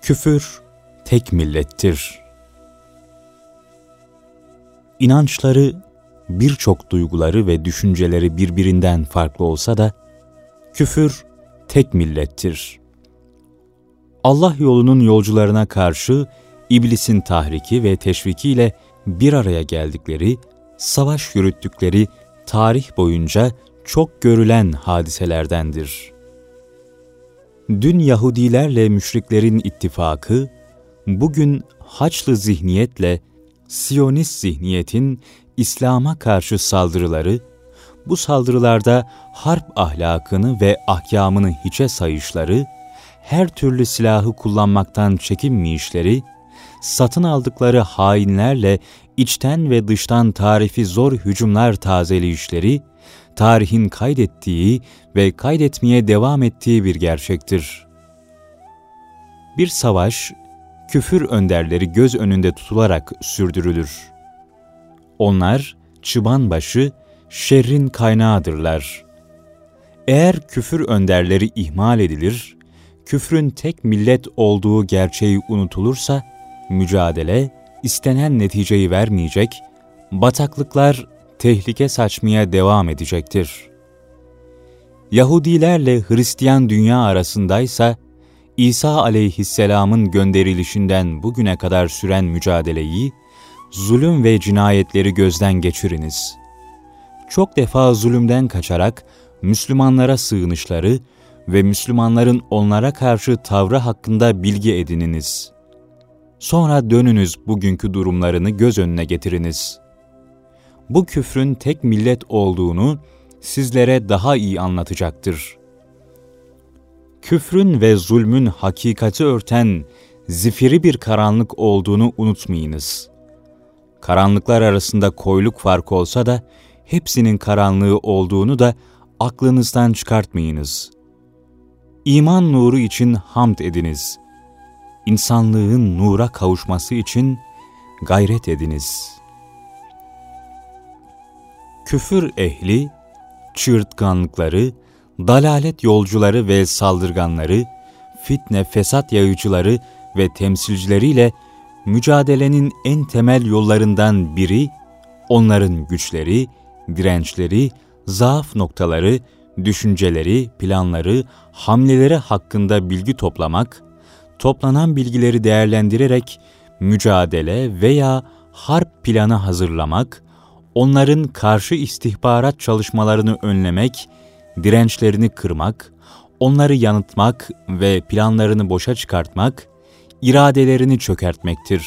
Küfür tek millettir. İnançları, birçok duyguları ve düşünceleri birbirinden farklı olsa da, küfür tek millettir. Allah yolunun yolcularına karşı iblisin tahriki ve teşvikiyle bir araya geldikleri, savaş yürüttükleri tarih boyunca çok görülen hadiselerdendir. Dün Yahudilerle müşriklerin ittifakı, bugün Haçlı zihniyetle Siyonist zihniyetin İslam'a karşı saldırıları, bu saldırılarda harp ahlakını ve ahkamını hiçe sayışları, her türlü silahı kullanmaktan çekinmeyişleri, satın aldıkları hainlerle içten ve dıştan tarifi zor hücumlar tazeleyişleri, tarihin kaydettiği ve kaydetmeye devam ettiği bir gerçektir. Bir savaş, küfür önderleri göz önünde tutularak sürdürülür. Onlar, çıbanbaşı, şerrin kaynağıdırlar. Eğer küfür önderleri ihmal edilir, küfrün tek millet olduğu gerçeği unutulursa, mücadele istenen neticeyi vermeyecek, bataklıklar tehlike saçmaya devam edecektir. Yahudilerle Hristiyan dünya arasındaysa, İsa aleyhisselamın gönderilişinden bugüne kadar süren mücadeleyi, zulüm ve cinayetleri gözden geçiriniz. Çok defa zulümden kaçarak Müslümanlara sığınışları ve Müslümanların onlara karşı tavrı hakkında bilgi edininiz. Sonra dönünüz bugünkü durumlarını göz önüne getiriniz. Bu küfrün tek millet olduğunu sizlere daha iyi anlatacaktır. Küfrün ve zulmün hakikati örten zifiri bir karanlık olduğunu unutmayınız. Karanlıklar arasında koyuluk farkı olsa da hepsinin karanlığı olduğunu da aklınızdan çıkartmayınız. İman nuru için hamd ediniz. İnsanlığın nura kavuşması için gayret ediniz. Küfür ehli, çığırtkanlıkları, dalalet yolcuları ve saldırganları, fitne fesat yayıcıları ve temsilcileriyle mücadelenin en temel yollarından biri, onların güçleri, dirençleri, zaaf noktaları, düşünceleri, planları, hamleleri hakkında bilgi toplamak, toplanan bilgileri değerlendirerek mücadele veya harp planı hazırlamak, onların karşı istihbarat çalışmalarını önlemek, dirençlerini kırmak, onları yanıltmak ve planlarını boşa çıkartmak, iradelerini çökertmektir.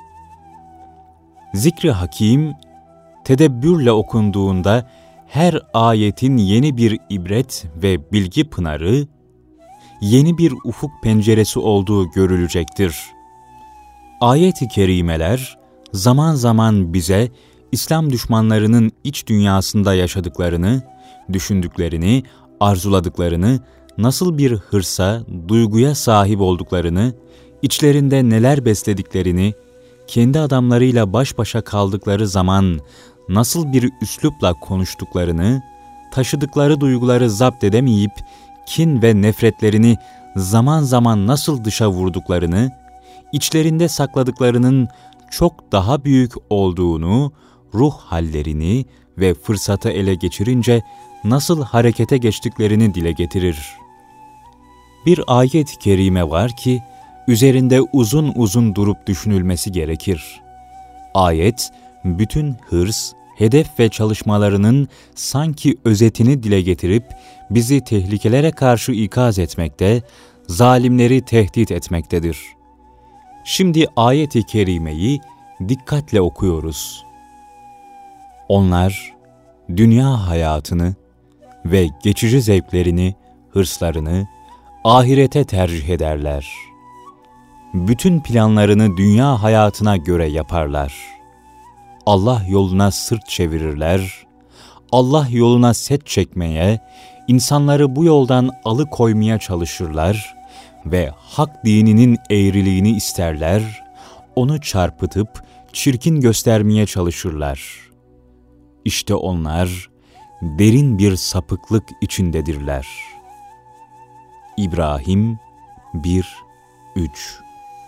Zikr-i Hakim, tedebbürle okunduğunda her ayetin yeni bir ibret ve bilgi pınarı, yeni bir ufuk penceresi olduğu görülecektir. Ayet-i kerimeler zaman zaman bize İslam düşmanlarının iç dünyasında yaşadıklarını, düşündüklerini, arzuladıklarını, nasıl bir hırsa, duyguya sahip olduklarını, içlerinde neler beslediklerini, kendi adamlarıyla baş başa kaldıkları zaman nasıl bir üslupla konuştuklarını, taşıdıkları duyguları zapt edemeyip kin ve nefretlerini zaman zaman nasıl dışa vurduklarını, içlerinde sakladıklarının çok daha büyük olduğunu, ruh hallerini ve fırsatı ele geçirince nasıl harekete geçtiklerini dile getirir. Bir ayet-i kerime var ki, üzerinde uzun uzun durup düşünülmesi gerekir. Ayet, bütün hırs, hedef ve çalışmalarının sanki özetini dile getirip, bizi tehlikelere karşı ikaz etmekte, zalimleri tehdit etmektedir. Şimdi ayet-i kerimeyi dikkatle okuyoruz. Onlar, dünya hayatını ve geçici zevklerini, hırslarını, ahirete tercih ederler. Bütün planlarını dünya hayatına göre yaparlar. Allah yoluna sırt çevirirler. Allah yoluna set çekmeye, insanları bu yoldan alıkoymaya çalışırlar ve hak dininin eğriliğini isterler, onu çarpıtıp çirkin göstermeye çalışırlar. İşte onlar derin bir sapıklık içindedirler. İbrahim 1-3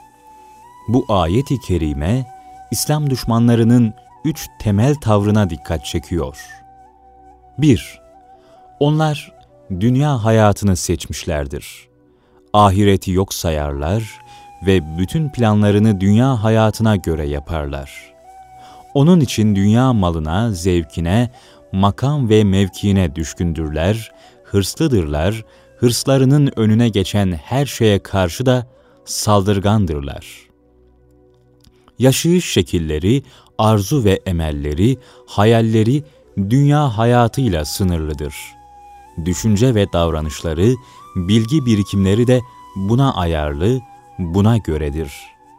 Bu ayet-i kerime, İslam düşmanlarının 3 temel tavrına dikkat çekiyor. 1. Onlar dünya hayatını seçmişlerdir. Ahireti yok sayarlar ve bütün planlarını dünya hayatına göre yaparlar. Onun için dünya malına, zevkine, makam ve mevkiine düşkündürler, hırslıdırlar, hırslarının önüne geçen her şeye karşı da saldırgandırlar. Yaşayış şekilleri, arzu ve emelleri, hayalleri dünya hayatıyla sınırlıdır. Düşünce ve davranışları, bilgi birikimleri de buna ayarlı, buna göredir.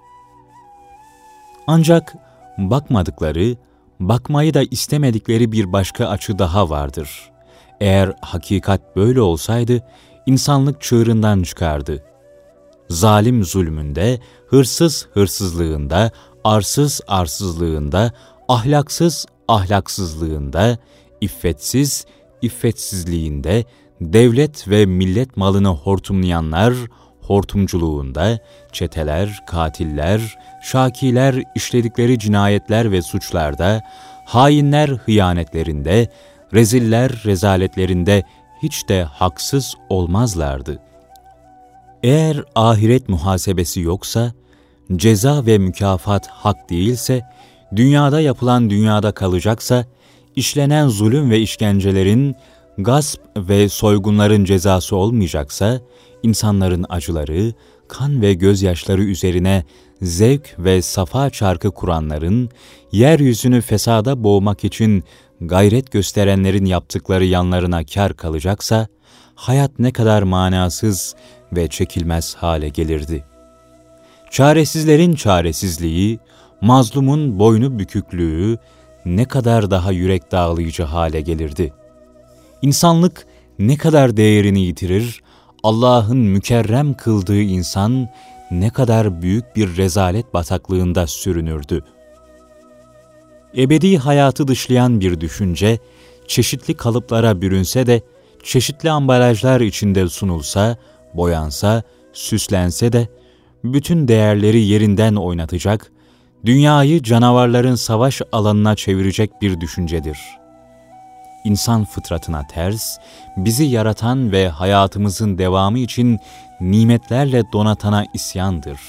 Ancak bakmadıkları, bakmayı da istemedikleri bir başka açı daha vardır. Eğer hakikat böyle olsaydı, insanlık çığırından çıkardı. Zalim zulmünde, hırsız hırsızlığında, arsız arsızlığında, ahlaksız ahlaksızlığında, iffetsiz iffetsizliğinde, devlet ve millet malını hortumlayanlar hortumculuğunda, çeteler, katiller, şakiler işledikleri cinayetler ve suçlarda, hainler hıyanetlerinde, reziller rezaletlerinde hiç de haksız olmazlardı. Eğer ahiret muhasebesi yoksa, ceza ve mükafat hak değilse, dünyada yapılan dünyada kalacaksa, işlenen zulüm ve işkencelerin, gasp ve soygunların cezası olmayacaksa, insanların acıları, kan ve gözyaşları üzerine zevk ve safa çarkı kuranların, yeryüzünü fesada boğmak için gayret gösterenlerin yaptıkları yanlarına kâr kalacaksa, hayat ne kadar manasız ve çekilmez hale gelirdi. Çaresizlerin çaresizliği, mazlumun boynu büküklüğü ne kadar daha yürek dağlayıcı hale gelirdi. İnsanlık ne kadar değerini yitirir, Allah'ın mükerrem kıldığı insan ne kadar büyük bir rezalet bataklığında sürünürdü. Ebedi hayatı dışlayan bir düşünce, çeşitli kalıplara bürünse de, çeşitli ambalajlar içinde sunulsa, boyansa, süslense de, bütün değerleri yerinden oynatacak, dünyayı canavarların savaş alanına çevirecek bir düşüncedir. İnsan fıtratına ters, bizi yaratan ve hayatımızın devamı için nimetlerle donatana isyandır.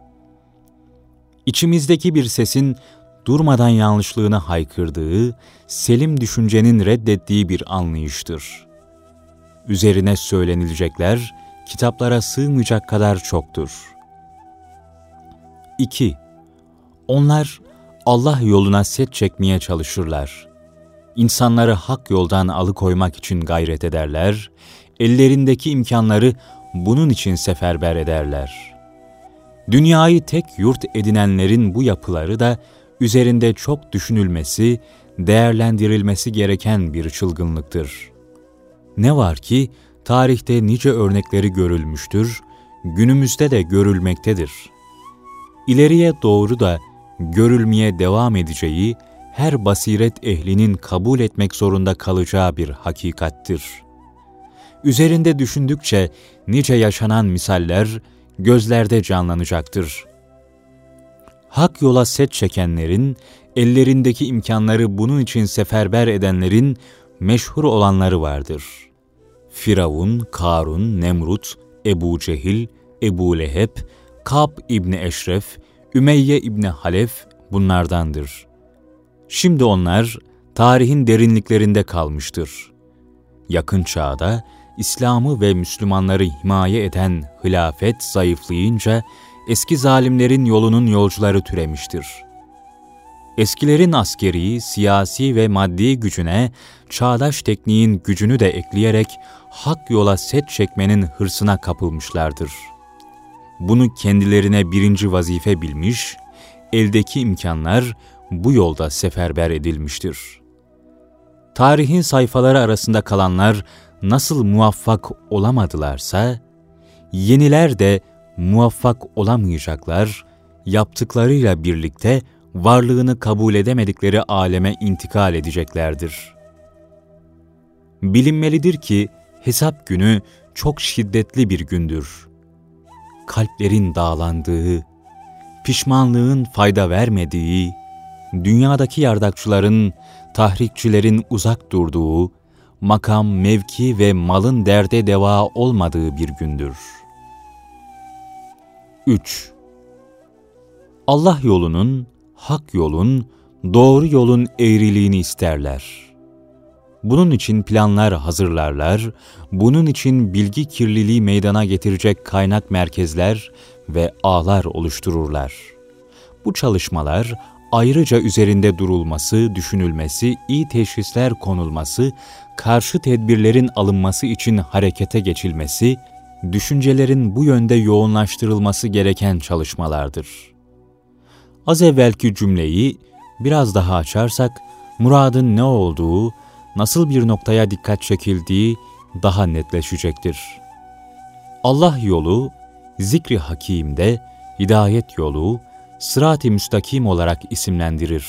İçimizdeki bir sesin durmadan yanlışlığını haykırdığı, selim düşüncenin reddettiği bir anlayıştır. Üzerine söylenilecekler, kitaplara sığmayacak kadar çoktur. 2. Onlar Allah yoluna set çekmeye çalışırlar. İnsanları hak yoldan alıkoymak için gayret ederler, ellerindeki imkanları bunun için seferber ederler. Dünyayı tek yurt edinenlerin bu yapıları da üzerinde çok düşünülmesi, değerlendirilmesi gereken bir çılgınlıktır. Ne var ki tarihte nice örnekleri görülmüştür, günümüzde de görülmektedir. İleriye doğru da görülmeye devam edeceği, her basiret ehlinin kabul etmek zorunda kalacağı bir hakikattir. Üzerinde düşündükçe nice yaşanan misaller gözlerde canlanacaktır. Hak yola set çekenlerin, ellerindeki imkanları bunun için seferber edenlerin meşhur olanları vardır. Firavun, Karun, Nemrut, Ebu Cehil, Ebu Leheb, Kab İbni Eşref, Ümeyye İbni Halef bunlardandır. Şimdi onlar tarihin derinliklerinde kalmıştır. Yakın çağda İslam'ı ve Müslümanları himaye eden hilafet zayıflayınca eski zalimlerin yolunun yolcuları türemiştir. Eskilerin askeri, siyasi ve maddi gücüne çağdaş tekniğin gücünü de ekleyerek hak yola set çekmenin hırsına kapılmışlardır. Bunu kendilerine birinci vazife bilmiş, eldeki imkanlar bu yolda seferber edilmiştir. Tarihin sayfaları arasında kalanlar nasıl muvaffak olamadılarsa, yeniler de muvaffak olamayacaklar, yaptıklarıyla birlikte varlığını kabul edemedikleri aleme intikal edeceklerdir. Bilinmelidir ki hesap günü çok şiddetli bir gündür. Kalplerin dağlandığı, pişmanlığın fayda vermediği, dünyadaki yardakçıların, tahrikçilerin uzak durduğu, makam, mevki ve malın derde deva olmadığı bir gündür. 3. Allah yolunun, hak yolun, doğru yolun eğriliğini isterler. Bunun için planlar hazırlarlar, bunun için bilgi kirliliği meydana getirecek kaynak merkezler ve ağlar oluştururlar. Bu çalışmalar ayrıca üzerinde durulması, düşünülmesi, iyi teşhisler konulması, karşı tedbirlerin alınması için harekete geçilmesi, düşüncelerin bu yönde yoğunlaştırılması gereken çalışmalardır. Az evvelki cümleyi biraz daha açarsak, muradın ne olduğu, nasıl bir noktaya dikkat çekildiği daha netleşecektir. Allah yolu, zikri hakîmde, hidayet yolu, sırat-ı müstakim olarak isimlendirir.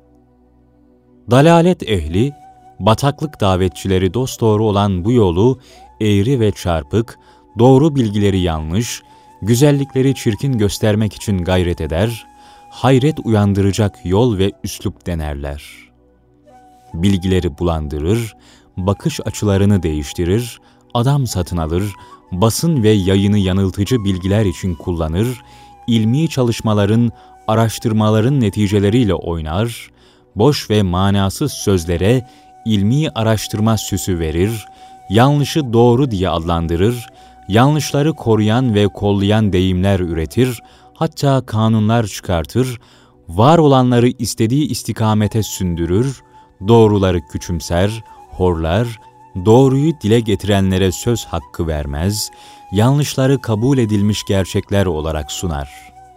Dalalet ehli, bataklık davetçileri dosdoğru olan bu yolu eğri ve çarpık, doğru bilgileri yanlış, güzellikleri çirkin göstermek için gayret eder, hayret uyandıracak yol ve üslup denerler. Bilgileri bulandırır, bakış açılarını değiştirir, adam satın alır, basın ve yayını yanıltıcı bilgiler için kullanır, ilmi çalışmaların, araştırmaların neticeleriyle oynar, boş ve manasız sözlere ilmi araştırma süsü verir, yanlışı doğru diye adlandırır, yanlışları koruyan ve kollayan deyimler üretir, hatta kanunlar çıkartır, var olanları istediği istikamete sündürür, doğruları küçümser, horlar, doğruyu dile getirenlere söz hakkı vermez, yanlışları kabul edilmiş gerçekler olarak sunar.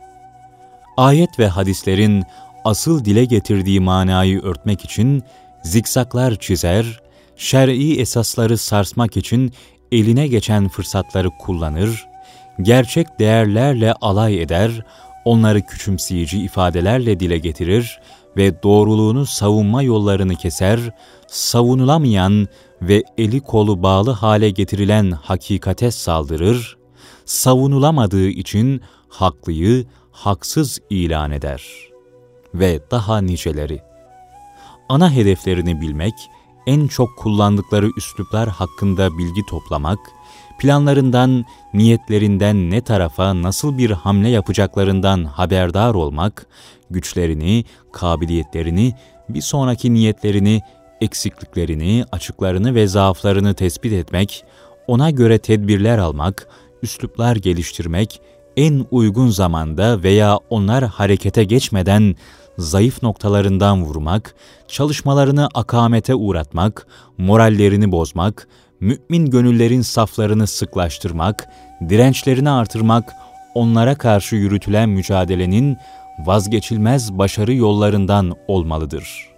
Ayet ve hadislerin asıl dile getirdiği manayı örtmek için zikzaklar çizer, şer'i esasları sarsmak için eline geçen fırsatları kullanır, gerçek değerlerle alay eder, onları küçümseyici ifadelerle dile getirir ve doğruluğunu savunma yollarını keser, savunulamayan ve eli kolu bağlı hale getirilen hakikate saldırır, savunulamadığı için haklıyı haksız ilan eder ve daha niceleri. Ana hedeflerini bilmek, en çok kullandıkları üsluplar hakkında bilgi toplamak, planlarından, niyetlerinden ne tarafa nasıl bir hamle yapacaklarından haberdar olmak, güçlerini, kabiliyetlerini, bir sonraki niyetlerini, eksikliklerini, açıklarını ve zaaflarını tespit etmek, ona göre tedbirler almak, üsluplar geliştirmek, en uygun zamanda veya onlar harekete geçmeden zayıf noktalarından vurmak, çalışmalarını akamete uğratmak, morallerini bozmak, mümin gönüllerin saflarını sıklaştırmak, dirençlerini artırmak, onlara karşı yürütülen mücadelenin vazgeçilmez başarı yollarından olmalıdır.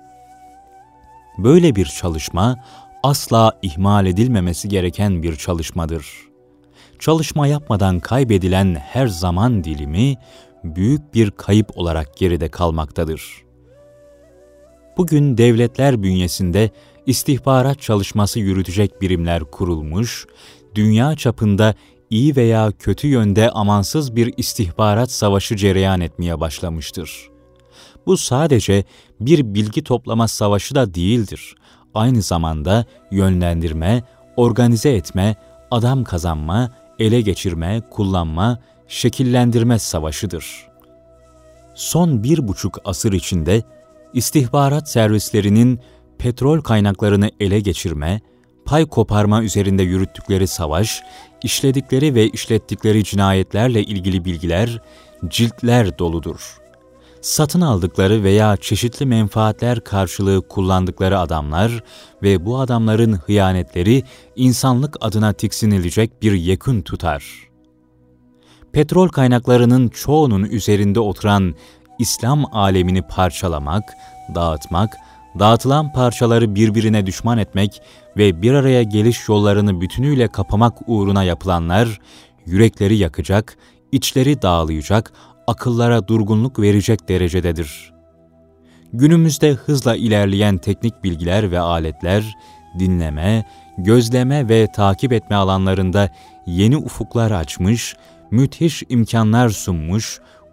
Böyle bir çalışma asla ihmal edilmemesi gereken bir çalışmadır. Çalışma yapmadan kaybedilen her zaman dilimi büyük bir kayıp olarak geride kalmaktadır. Bugün devletler bünyesinde istihbarat çalışması yürütecek birimler kurulmuş, dünya çapında iyi veya kötü yönde amansız bir istihbarat savaşı cereyan etmeye başlamıştır. Bu sadece bir bilgi toplama savaşı da değildir. Aynı zamanda yönlendirme, organize etme, adam kazanma, ele geçirme, kullanma, şekillendirme savaşıdır. Son 1,5 asır içinde istihbarat servislerinin petrol kaynaklarını ele geçirme, pay koparma üzerinde yürüttükleri savaş, işledikleri ve işlettikleri cinayetlerle ilgili bilgiler, ciltler doludur. Satın aldıkları veya çeşitli menfaatler karşılığı kullandıkları adamlar ve bu adamların hıyanetleri insanlık adına tiksinilecek bir yekün tutar. Petrol kaynaklarının çoğunun üzerinde oturan İslam alemini parçalamak, dağıtmak, dağıtılan parçaları birbirine düşman etmek ve bir araya geliş yollarını bütünüyle kapamak uğruna yapılanlar, yürekleri yakacak, içleri dağılayacak, akıllara durgunluk verecek derecededir. Günümüzde hızla ilerleyen teknik bilgiler ve aletler, dinleme, gözleme ve takip etme alanlarında yeni ufuklar açmış, müthiş imkanlar sunmuş,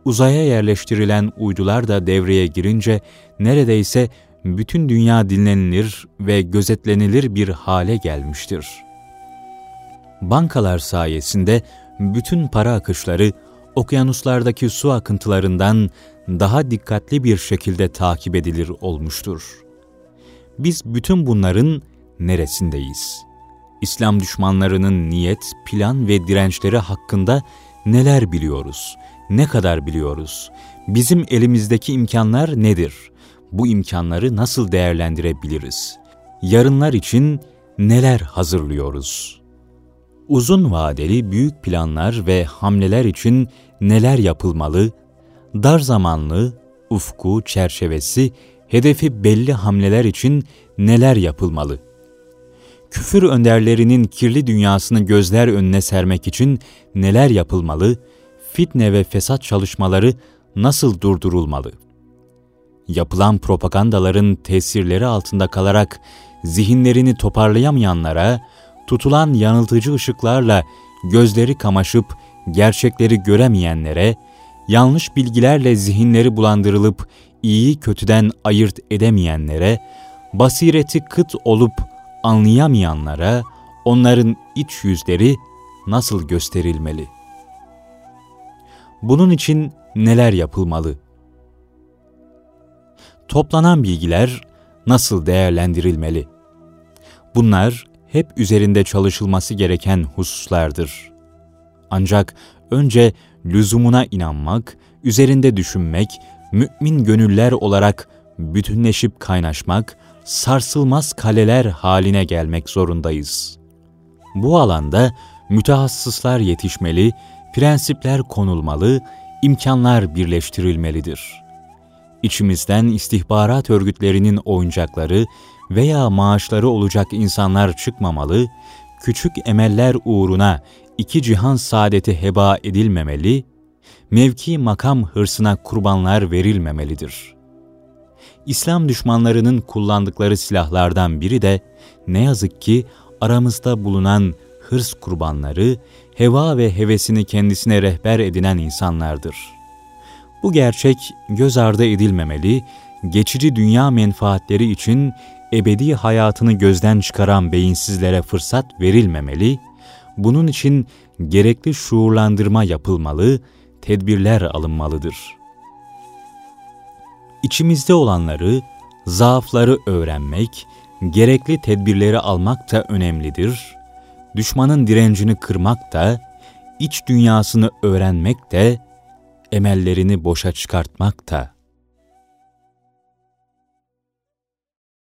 uzaya yerleştirilen uydular da devreye girince neredeyse bütün dünya dinlenilir ve gözetlenilir bir hale gelmiştir. Bankalar sayesinde bütün para akışları okyanuslardaki su akıntılarından daha dikkatli bir şekilde takip edilir olmuştur. Biz bütün bunların neresindeyiz? İslam düşmanlarının niyet, plan ve dirençleri hakkında neler biliyoruz? Ne kadar biliyoruz? Bizim elimizdeki imkanlar nedir? Bu imkanları nasıl değerlendirebiliriz? Yarınlar için neler hazırlıyoruz? Uzun vadeli büyük planlar ve hamleler için neler yapılmalı? Dar zamanlı, ufku, çerçevesi, hedefi belli hamleler için neler yapılmalı? Küfür önderlerinin kirli dünyasını gözler önüne sermek için neler yapılmalı? Fitne ve fesat çalışmaları nasıl durdurulmalı? Yapılan propagandaların tesirleri altında kalarak zihinlerini toparlayamayanlara, tutulan yanıltıcı ışıklarla gözleri kamaşıp gerçekleri göremeyenlere, yanlış bilgilerle zihinleri bulandırılıp iyiyi kötüden ayırt edemeyenlere, basireti kıt olup anlayamayanlara, onların iç yüzleri nasıl gösterilmeli? Bunun için neler yapılmalı? Toplanan bilgiler nasıl değerlendirilmeli? Bunlar hep üzerinde çalışılması gereken hususlardır. Ancak önce lüzumuna inanmak, üzerinde düşünmek, mümin gönüller olarak bütünleşip kaynaşmak, sarsılmaz kaleler haline gelmek zorundayız. Bu alanda mütehassıslar yetişmeli, prensipler konulmalı, imkanlar birleştirilmelidir. İçimizden istihbarat örgütlerinin oyuncakları veya maaşları olacak insanlar çıkmamalı, küçük emeller uğruna iki cihan saadeti heba edilmemeli, mevki makam hırsına kurbanlar verilmemelidir. İslam düşmanlarının kullandıkları silahlardan biri de ne yazık ki aramızda bulunan hırs kurbanları, heva ve hevesini kendisine rehber edinen insanlardır. Bu gerçek göz ardı edilmemeli, geçici dünya menfaatleri için ebedi hayatını gözden çıkaran beyinsizlere fırsat verilmemeli, bunun için gerekli şuurlandırma yapılmalı, tedbirler alınmalıdır. İçimizde olanları, zaafları öğrenmek, gerekli tedbirleri almak da önemlidir. Düşmanın direncini kırmak da, iç dünyasını öğrenmek de, emellerini boşa çıkartmak da.